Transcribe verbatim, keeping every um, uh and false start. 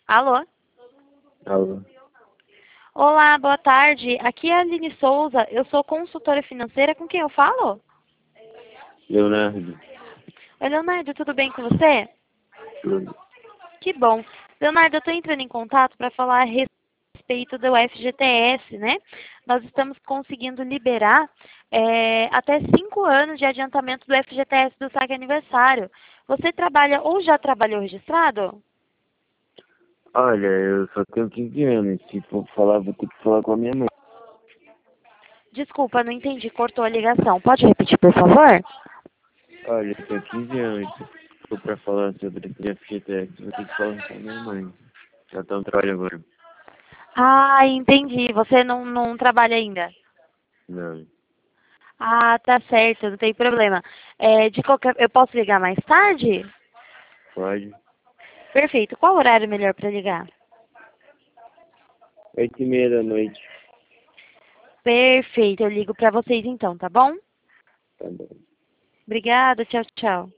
Alô? Alô? Olá, boa tarde. Aqui é a Aline Souza. Eu sou consultora financeira. Com quem eu falo? Leonardo. Oi, Leonardo, tudo bem com você? Tudo. Que bom. Leonardo, eu estou entrando em contato para falar a respeito do F G T S, né? Nós estamos conseguindo liberar é, até cinco anos de adiantamento do F G T S do saque aniversário. Você trabalha ou já trabalhou registrado? Olha, eu só tenho quinze anos. Se for falar, vou ter que falar com a minha mãe. Desculpa, não entendi. Cortou a ligação. Pode repetir, por favor? Olha, eu tenho quinze anos. Se for pra falar sobre esse F G T S, vou ter que falar com a minha mãe. Já tá no trabalho agora. Ah, entendi. Você não, não trabalha ainda? Não. Ah, tá certo, não tem problema. É, de qualquer, eu posso ligar mais tarde? Pode? Perfeito. Qual horário melhor para ligar? Oito e meia da noite. Perfeito, eu ligo para vocês então, tá bom? Tá bom. Obrigada, tchau, tchau.